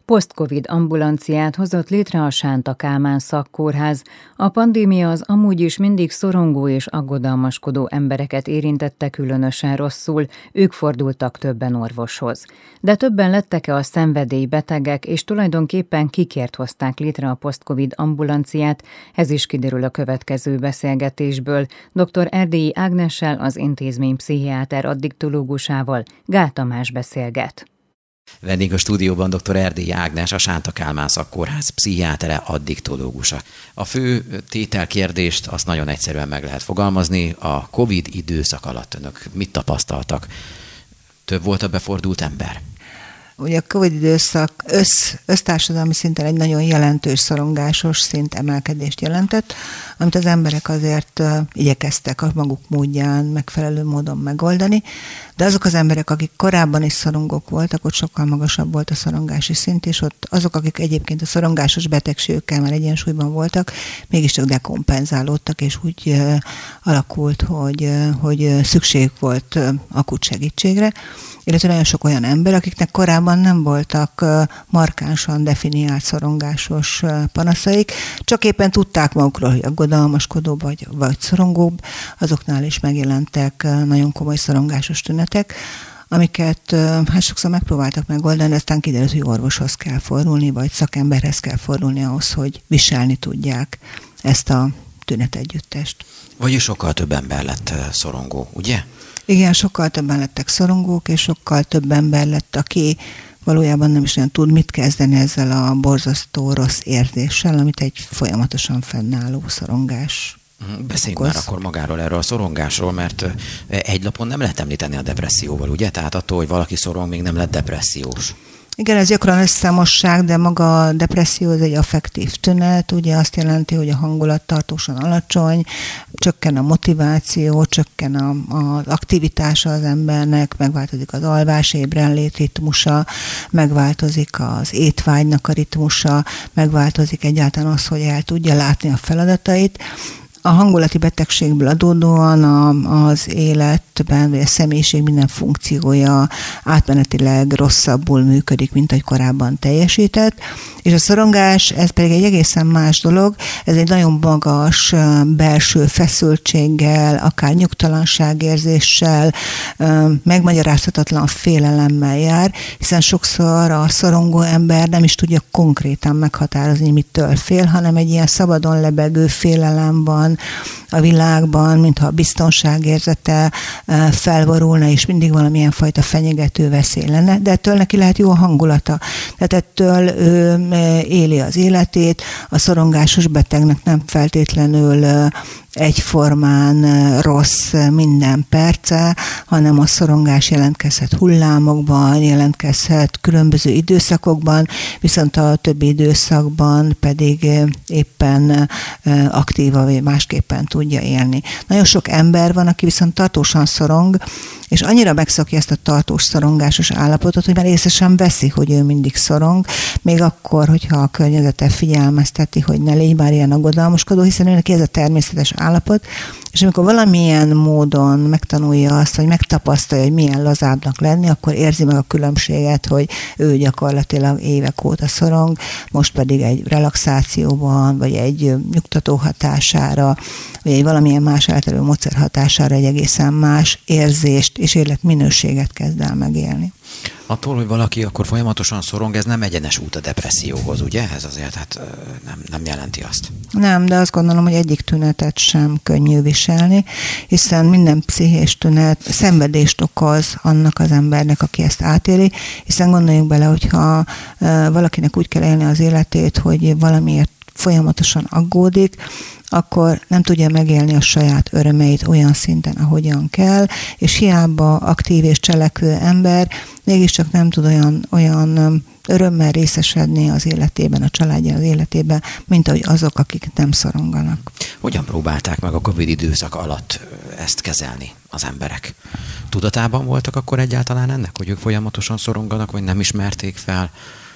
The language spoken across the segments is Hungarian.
Post-Covid ambulanciát hozott létre a Sánta Kálmán szakkórház. A pandémia az amúgy is mindig szorongó és aggodalmaskodó embereket érintette különösen rosszul, ők fordultak többen orvoshoz. De többen lettek-e a szenvedélybetegek, és tulajdonképpen kikért hozták létre a Post-Covid ambulanciát, ez is kiderül a következő beszélgetésből. Dr. Erdélyi Ágnessel, az intézmény pszichiáter addiktológusával Gál Tamás beszélget. Vendég a stúdióban dr. Erdélyi Ágnes, a Sánta Kálmán szakkórház pszichiátere, addiktológusa. A fő tételkérdést azt nagyon egyszerűen meg lehet fogalmazni. A Covid időszak alatt önök mit tapasztaltak? Több volt a befordult ember? Ugye a Covid időszak össztársadalmi szinten egy nagyon jelentős szorongásos szint emelkedést jelentett, amit az emberek azért igyekeztek a maguk módján megfelelő módon megoldani, de azok az emberek, akik korábban is szorongók voltak, ott sokkal magasabb volt a szorongási szint, és ott azok, akik egyébként a szorongásos betegségükkel már egyensúlyban voltak, mégiscsak dekompenzálódtak, és úgy alakult, hogy szükségük volt akut segítségre, illetve nagyon sok olyan ember, akiknek korábban nem voltak markánsan definiált szorongásos panaszaik, csak éppen tudták magukról, hogy aggodalmaskodóbb vagy szorongóbb, azoknál is megjelentek nagyon komoly szorongásos tünetek, amiket sokszor megpróbáltak megoldani, de aztán kiderült, hogy orvoshoz kell fordulni, vagy szakemberhez kell fordulni ahhoz, hogy viselni tudják ezt a tünetegyüttest. Vagyis sokkal több ember lett szorongó, ugye? Igen, sokkal többen lettek szorongók, és sokkal több ember lett, aki valójában nem is olyan tud mit kezdeni ezzel a borzasztó rossz érzéssel, amit egy folyamatosan fennálló szorongás Beszéljünk már akkor magáról, erről a szorongásról, mert egy lapon nem lehet említeni a depresszióval, ugye? Tehát attól, hogy valaki szorong, még nem lett depressziós. Igen, ez gyakran összemosság, de maga a depresszió az egy affektív tünet, ugye azt jelenti, hogy a hangulat tartósan alacsony, csökken a motiváció, csökken az aktivitása az embernek, megváltozik az alvás, ébrenlét ritmusa, megváltozik az étvágynak a ritmusa, megváltozik egyáltalán az, hogy el tudja látni a feladatait. A hangulati betegségből adódóan az életben, vagy a személyiség minden funkciója átmenetileg rosszabbul működik, mint ahogy korábban teljesített, és a szorongás, ez pedig egy egészen más dolog, ez egy nagyon magas belső feszültséggel, akár nyugtalanságérzéssel, megmagyarázhatatlan félelemmel jár, hiszen sokszor a szorongó ember nem is tudja konkrétan meghatározni, mitől fél, hanem egy ilyen szabadon lebegő félelem van a világban, mintha a biztonságérzete felborulna, és mindig valamilyen fajta fenyegető veszély lenne, de ettől neki lehet jó a hangulata. Tehát ettől ő éli az életét, a szorongásos betegnek nem feltétlenül egyformán rossz minden perce, hanem a szorongás jelentkezhet hullámokban, jelentkezhet különböző időszakokban, viszont a többi időszakban pedig éppen aktíva, vagy másképpen tudja élni. Nagyon sok ember van, aki viszont tartósan szorong, és annyira megszokja ezt a tartós szorongásos állapotot, hogy már észre sem veszi, hogy ő mindig szorong, még akkor, hogyha a környezete figyelmezteti, hogy ne légy már ilyen aggodalmaskodó, hiszen őnek ez a természetes állapot, és amikor valamilyen módon megtanulja azt, hogy megtapasztalja, hogy milyen lazábbnak lenni, akkor érzi meg a különbséget, hogy ő gyakorlatilag évek óta szorong, most pedig egy relaxációban, vagy egy nyugtató hatására, vagy egy valamilyen más elterülő módszer hatására egy egészen más érzést és életminőséget kezd el megélni. Attól, hogy valaki akkor folyamatosan szorong, ez nem egyenes út a depresszióhoz, ugye? Ez azért nem jelenti azt. Nem, de azt gondolom, hogy egyik tünetet sem könnyű viselni, hiszen minden pszichés tünet szenvedést okoz annak az embernek, aki ezt átéli, hiszen gondoljunk bele, hogyha valakinek úgy kell élni az életét, hogy valamiért folyamatosan aggódik, akkor nem tudja megélni a saját örömeit olyan szinten, ahogyan kell, és hiába aktív és cselekvő ember mégiscsak nem tud olyan örömmel részesedni az életében, a családja az életében, mint ahogy azok, akik nem szoronganak. Hogyan próbálták meg a Covid időszak alatt ezt kezelni az emberek? Tudatában voltak akkor egyáltalán ennek, hogy ők folyamatosan szoronganak, vagy nem ismerték fel?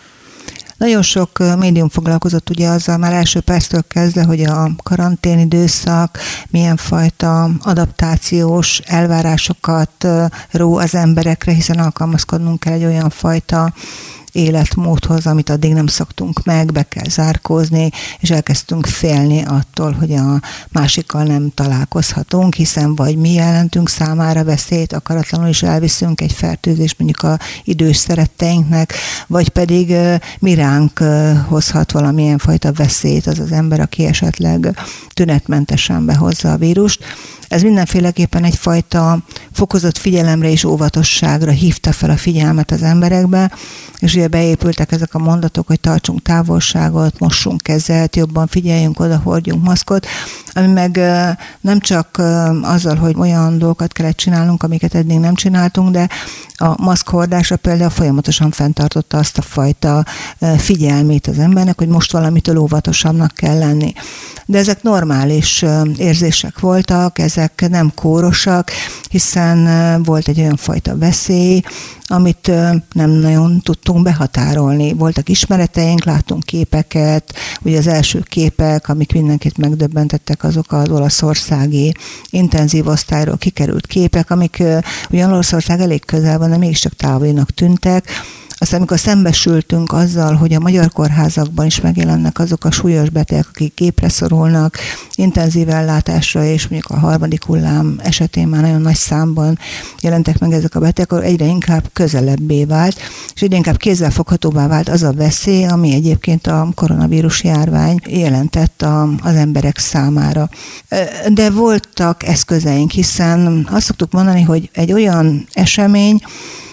Nagyon sok médium foglalkozott ugye azzal már első perctől kezdve, hogy a karanténidőszak milyen fajta adaptációs elvárásokat ró az emberekre, hiszen alkalmazkodnunk kell egy olyan fajta életmódhoz, amit addig nem szoktunk meg, be kell zárkózni, és elkezdtünk félni attól, hogy a másikkal nem találkozhatunk, hiszen vagy mi jelentünk számára veszélyt, akaratlanul is elviszünk egy fertőzést mondjuk a idős szeretteinknek, vagy pedig mi ránk hozhat valamilyen fajta veszélyt az az ember, aki esetleg tünetmentesen behozza a vírust. Ez mindenféleképpen egyfajta fokozott figyelemre és óvatosságra hívta fel a figyelmet az emberekbe, és ugye beépültek ezek a mondatok, hogy tartsunk távolságot, mossunk kezet, jobban figyeljünk oda, hordjunk maszkot, ami meg nem csak azzal, hogy olyan dolgokat kellett csinálnunk, amiket eddig nem csináltunk, de a maszkhordásra például folyamatosan fenntartotta azt a fajta figyelmét az embernek, hogy most valamitől óvatosabbnak kell lenni. De ezek normális érzések voltak, ezek nem kórosak, hiszen volt egy olyan fajta veszély, amit nem nagyon tudtunk behatárolni. Voltak ismereteink, láttunk képeket, ugye az első képek, amik mindenkit megdöbbentettek, azok az olaszországi intenzív osztályról kikerült képek, amik ugyan Olaszország elég közel van, de mégiscsak távolinak tűntek. Aztán amikor szembesültünk azzal, hogy a magyar kórházakban is megjelennek azok a súlyos betegek, akik gépre szorulnak, intenzív ellátásra, és mondjuk a harmadik hullám esetén már nagyon nagy számban jelentek meg ezek a betegek, akkor egyre inkább közelebbé vált, és egyre inkább kézzelfoghatóbbá vált az a veszély, ami egyébként a koronavírus járvány jelentett az emberek számára. De voltak eszközeink, hiszen azt szoktuk mondani, hogy egy olyan esemény,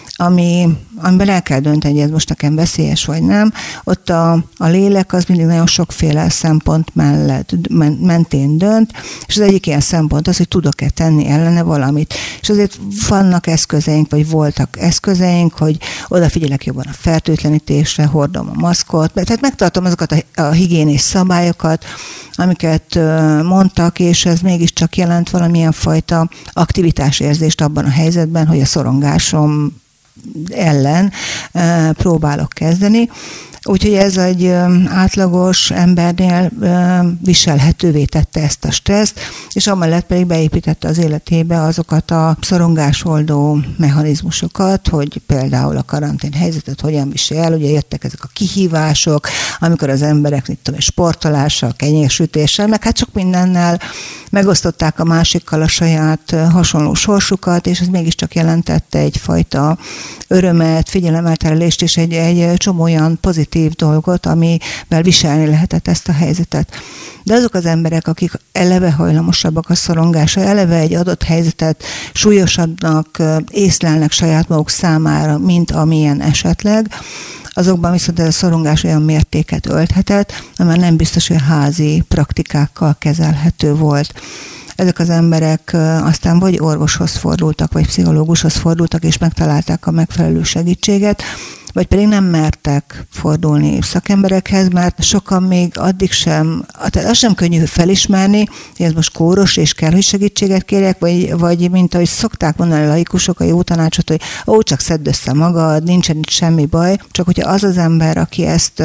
amiben el kell dönteni, hogy ez most nekem veszélyes vagy nem. Ott a lélek az mindig nagyon sokféle szempont mentén dönt, és az egyik ilyen szempont az, hogy tudok-e tenni ellene valamit. És azért vannak eszközeink, vagy voltak eszközeink, hogy odafigyelek jobban a fertőtlenítésre, hordom a maszkot, tehát megtartom azokat a higiénés szabályokat, amiket mondtak, és ez mégiscsak jelent valamilyen fajta aktivitásérzést abban a helyzetben, hogy a szorongásom ellen próbálok kezdeni. Úgyhogy ez egy átlagos embernél viselhetővé tette ezt a stresszt, és amellett pedig beépítette az életébe azokat a szorongásoldó mechanizmusokat, hogy például a karantén helyzetet hogyan visel el. Ugye jöttek ezek a kihívások, amikor az emberek, sportolással, kenyérsütéssel, meg hát sok mindennel megosztották a másikkal a saját hasonló sorsukat, és ez mégiscsak jelentette egyfajta örömet, figyelemelterelést, és egy csomó olyan pozitív dolgot, amivel viselni lehetett ezt a helyzetet. De azok az emberek, akik eleve hajlamosabbak a szorongásra, eleve egy adott helyzetet súlyosabbnak észlelnek saját maguk számára, mint amilyen esetleg, azokban viszont ez a szorongás olyan mértéket ölthetett, amely nem biztos, hogy házi praktikákkal kezelhető volt. Ezek az emberek aztán vagy orvoshoz fordultak, vagy pszichológushoz fordultak, és megtalálták a megfelelő segítséget, vagy pedig nem mertek fordulni szakemberekhez, mert sokan még addig sem, tehát az sem könnyű felismerni, hogy ez most kóros, és kell, hogy segítséget kérjek, vagy mint ahogy szokták mondani a laikusok a jó tanácsot, hogy csak szedd össze magad, nincsen itt semmi baj, csak hogyha az az ember, aki ezt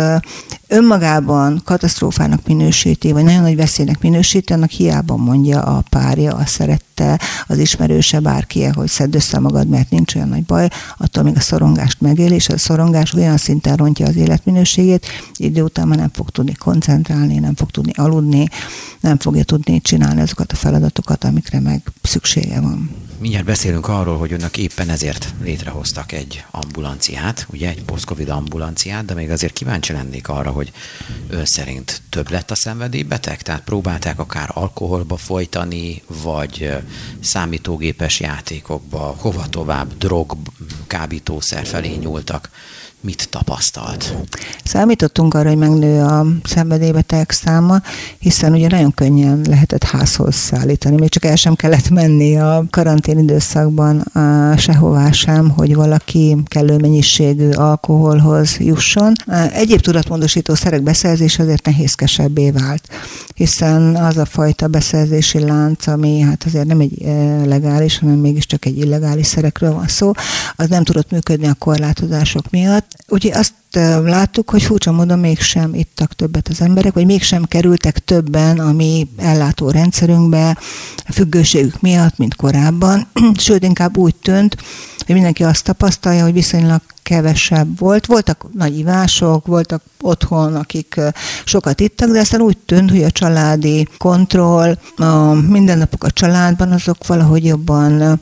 önmagában katasztrófának minősíti, vagy nagyon nagy veszélynek minősíti, annak hiába mondja a párja, a szerette, az ismerőse, bárki, hogy szedd össze magad, mert nincs olyan nagy baj, attól még a szorongást megél, és a szorongás olyan szinten rontja az életminőségét, idő után már nem fog tudni koncentrálni, nem fog tudni aludni, nem fogja tudni csinálni azokat a feladatokat, amikre meg szüksége van. Mindjárt beszélünk arról, hogy önök éppen ezért létrehoztak egy ambulanciát, ugye egy post-covid ambulanciát, de még azért kíváncsi lennék arra, hogy ön szerint több lett a szenvedélybeteg? Tehát próbálták akár alkoholba folytani, vagy számítógépes játékokba, hova tovább, drog, kábítószer felé nyúltak. Mit tapasztalt? Számítottunk arra, hogy megnő a szenvedélybeteg száma, hiszen ugye nagyon könnyen lehetett házhoz szállítani. Még csak el sem kellett menni a karantén időszakban sehová sem, hogy valaki kellő mennyiségű alkoholhoz jusson. Egyéb tudatmódosító szerek beszerzése azért nehézkesebbé vált, hiszen az a fajta beszerzési lánc, ami hát azért nem egy legális, hanem mégiscsak egy illegális szerekről van szó, az nem tudott működni a korlátozások miatt. Úgyhogy azt láttuk, hogy furcsa módon mégsem ittak többet az emberek, vagy mégsem kerültek többen a mi ellátó rendszerünkbe a függőségük miatt, mint korábban. Sőt, inkább úgy tűnt, hogy mindenki azt tapasztalja, hogy viszonylag kevesebb volt. Voltak nagy ivások, voltak otthon, akik sokat ittak, de aztán úgy tűnt, hogy a családi kontroll, a mindennapok a családban, azok valahogy jobban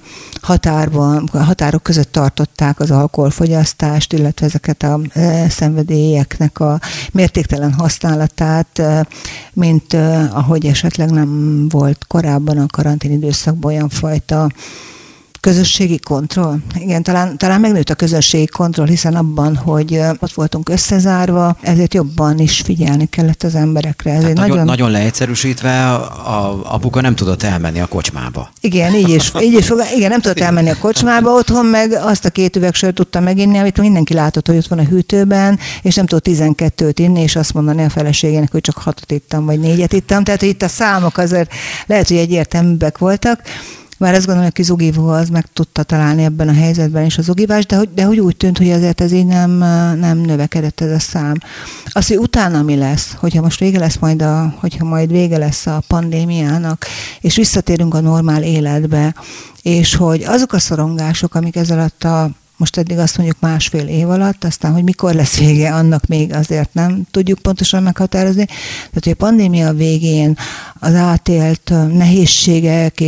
határok között tartották az alkoholfogyasztást, illetve ezeket a szenvedélyeknek a mértéktelen használatát, mint ahogy esetleg nem volt korábban a karantén időszakban olyan fajta közösségi kontroll. Igen, talán megnőtt a közösségi kontroll, hiszen abban, hogy ott voltunk összezárva, ezért jobban is figyelni kellett az emberekre. Tehát nagyon leegyszerűsítve a apuka nem tudott elmenni a kocsmába. Igen, így is igen, nem tudott elmenni a kocsmába, otthon meg azt a 2 üveg sört tudta meginni, amit mindenki látott, hogy ott van a hűtőben, és nem tudott 12-t inni, és azt mondani a feleségének, hogy csak 6-ot ittam, vagy 4-et ittam. Tehát, hogy itt a számok azért lehet, hogy egyértelműbbek voltak. Már azt gondolom, hogy a Zugivó az meg tudta találni ebben a helyzetben is az ogivást, de hogy úgy tűnt, hogy azért ez így nem növekedett ez a szám. Az, hogy utána mi lesz, hogyha most vége lesz a pandémiának, és visszatérünk a normál életbe, és hogy azok a szorongások, amik ez alatt most eddig azt mondjuk 1,5 év alatt, aztán, hogy mikor lesz vége, annak még azért nem tudjuk pontosan meghatározni. Tehát, hogy a pandémia végén az átélt nehézségek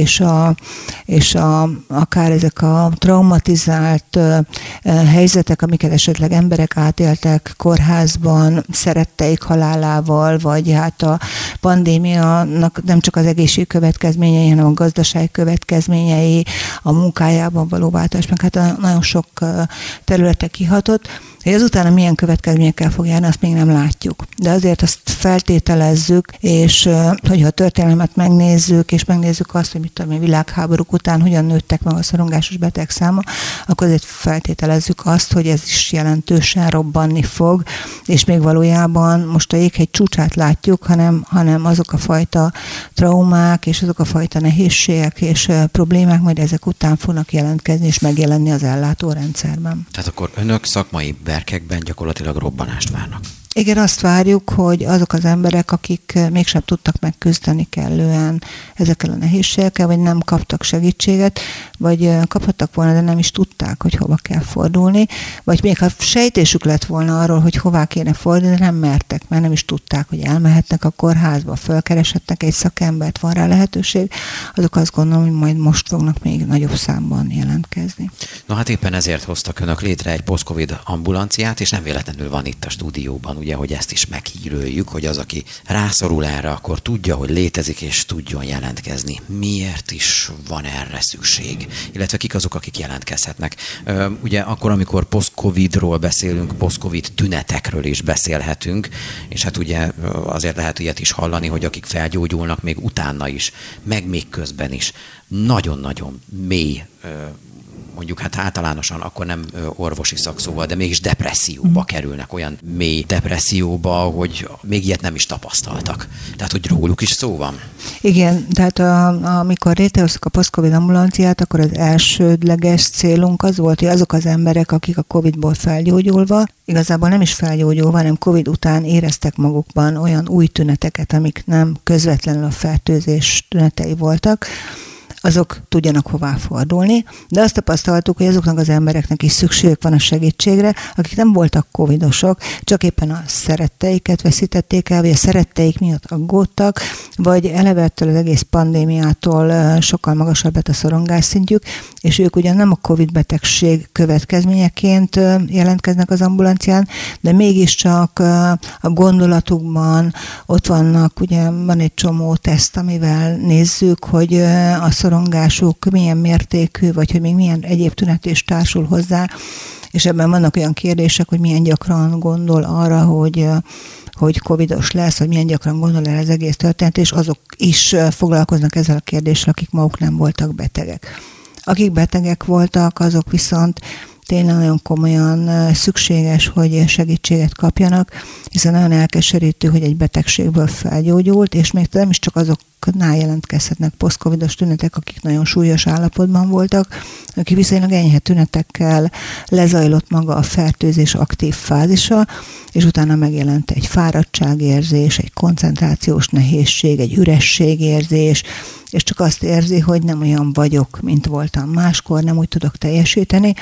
és akár ezek a traumatizált helyzetek, amiket esetleg emberek átéltek kórházban, szeretteik halálával, vagy hát a pandémiának nem csak az egészség következményei, hanem a gazdaság következményei, a munkájában való változás, meg hát nagyon sok területre kihatott, hogy azután milyen következményekkel fog járni, azt még nem látjuk. De azért azt feltételezzük, és hogyha a történelmet megnézzük, és megnézzük azt, hogy mit tudom, a világháborúk után hogyan nőttek meg a szorongásos betegszáma, akkor azért feltételezzük azt, hogy ez is jelentősen robbanni fog, és még valójában most a jéghegy csúcsát látjuk, hanem azok a fajta traumák, és azok a fajta nehézségek és problémák majd ezek után fognak jelentkezni, és megjelenni az ellátórendszerben. Tehát akkor önök szakmai berkekben gyakorlatilag robbanást várnak. Igen, azt várjuk, hogy azok az emberek, akik mégsem tudtak megküzdeni kellően ezekkel a nehézségekkel, vagy nem kaptak segítséget, vagy kaphattak volna, de nem is tudták, hogy hova kell fordulni, vagy még ha sejtésük lett volna arról, hogy hová kéne fordulni, de nem mertek, mert nem is tudták, hogy elmehetnek a kórházba, fölkereshetnek egy szakembert, van rá lehetőség, azok azt gondolom, hogy majd most fognak még nagyobb számban jelentkezni. No hát éppen ezért hoztak önök létre egy post-covid ambulanciát, és nem véletlenül van itt a stúdióban, ugye, hogy ezt is meghíröljük, hogy az, aki rászorul erre, akkor tudja, hogy létezik, és tudjon jelentkezni. Miért is van erre szükség? Illetve kik azok, akik jelentkezhetnek? Ugye akkor, amikor post-covidról beszélünk, post-covid tünetekről is beszélhetünk, és hát ugye azért lehet ilyet is hallani, hogy akik felgyógyulnak még utána is, meg még közben is nagyon-nagyon mély, mondjuk hát általánosan akkor nem orvosi szakszóval, de mégis depresszióba kerülnek, olyan mély depresszióba, hogy még ilyet nem is tapasztaltak. Tehát, hogy róluk is szó van. Igen, tehát amikor létrehoztuk a post-covid ambulanciát, akkor az elsődleges célunk az volt, hogy azok az emberek, akik a Covid-ból felgyógyulva, igazából nem is felgyógyulva, hanem Covid után éreztek magukban olyan új tüneteket, amik nem közvetlenül a fertőzés tünetei voltak, azok tudjanak hová fordulni, de azt tapasztaltuk, hogy azoknak az embereknek is szükségük van a segítségre, akik nem voltak covidosok, csak éppen a szeretteiket veszítették el, vagy a szeretteik miatt aggódtak, vagy eleve ettől az egész pandémiától sokkal magasabb lett a szorongás szintjük, és ők ugyan nem a Covid betegség következményeként jelentkeznek az ambulancián, de mégiscsak a gondolatukban ott vannak, ugye van egy csomó teszt, amivel nézzük, hogy a szorongásuk milyen mértékű, vagy hogy még milyen egyéb tünet is társul hozzá, és ebben vannak olyan kérdések, hogy milyen gyakran gondol arra, hogy covidos lesz, hogy milyen gyakran gondol el az egész történet, és azok is foglalkoznak ezzel a kérdéssel, akik maguk nem voltak betegek. Akik betegek voltak, azok viszont tényleg nagyon komolyan szükséges, hogy segítséget kapjanak, hiszen nagyon elkeserítő, hogy egy betegségből felgyógyult, és még nem is csak azoknál jelentkezhetnek posztcovidos tünetek, akik nagyon súlyos állapotban voltak, akik viszonylag enyhe tünetekkel lezajlott maga a fertőzés aktív fázisa, és utána megjelent egy fáradtságérzés, egy koncentrációs nehézség, egy ürességérzés, és csak azt érzi, hogy nem olyan vagyok, mint voltam máskor, nem úgy tudok teljesíteni,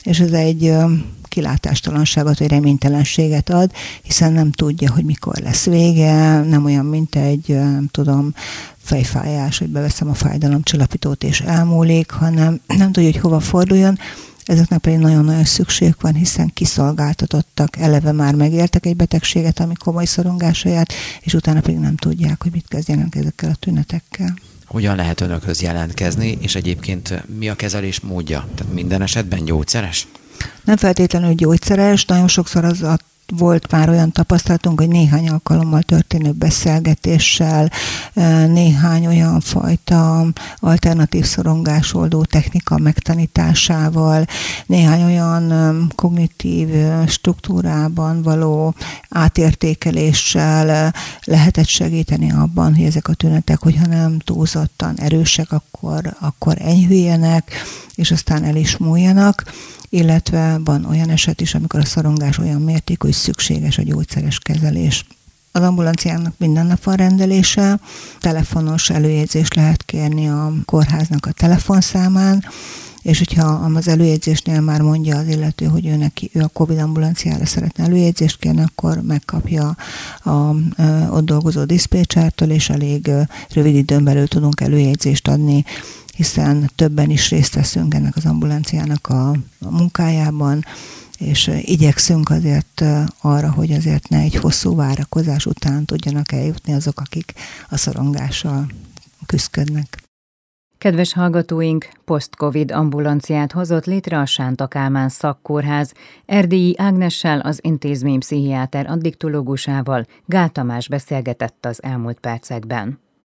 és ez egy kilátástalanságot vagy reménytelenséget ad, hiszen nem tudja, hogy mikor lesz vége, nem olyan, mint egy, nem tudom, fejfájás, hogy beveszem a fájdalomcsillapítót és elmúlik, hanem nem tudja, hogy hova forduljon. Ezeknek pedig nagyon-nagyon szükség van, hiszen kiszolgáltatottak, eleve már megéltek egy betegséget, ami komoly szorongása járt, és utána pedig nem tudják, hogy mit kezdjenek ezekkel a tünetekkel. Hogyan lehet önökhöz jelentkezni, és egyébként mi a kezelés módja? Tehát minden esetben gyógyszeres? Nem feltétlenül gyógyszeres, nagyon sokszor volt már olyan tapasztalatunk, hogy néhány alkalommal történő beszélgetéssel, néhány olyan fajta alternatív szorongásoldó technika megtanításával, néhány olyan kognitív struktúrában való átértékeléssel lehetett segíteni abban, hogy ezek a tünetek, hogyha nem túlzottan erősek, akkor enyhüljenek, és aztán el is múljanak, illetve van olyan eset is, amikor a szorongás olyan mértékű, hogy szükséges a gyógyszeres kezelés. Az ambulanciának minden nap van rendelése, telefonos előjegyzést lehet kérni a kórháznak a telefonszámán, és hogyha az előjegyzésnél már mondja az illető, hogy ő a Covid ambulanciára szeretne előjegyzést kérni, akkor megkapja ott dolgozó diszpécsertől, és elég rövid időn belül tudunk előjegyzést adni, hiszen többen is részt veszünk ennek az ambulanciának a munkájában, és igyekszünk azért arra, hogy azért ne egy hosszú várakozás után tudjanak eljutni azok, akik a szorongással küszködnek. Kedves hallgatóink, post-covid ambulanciát hozott létre a Sánta Kálmán Szakkórház. Erdélyi Ágnessel, az intézmény pszichiáter addiktológusával Gál Tamás beszélgetett az elmúlt percekben.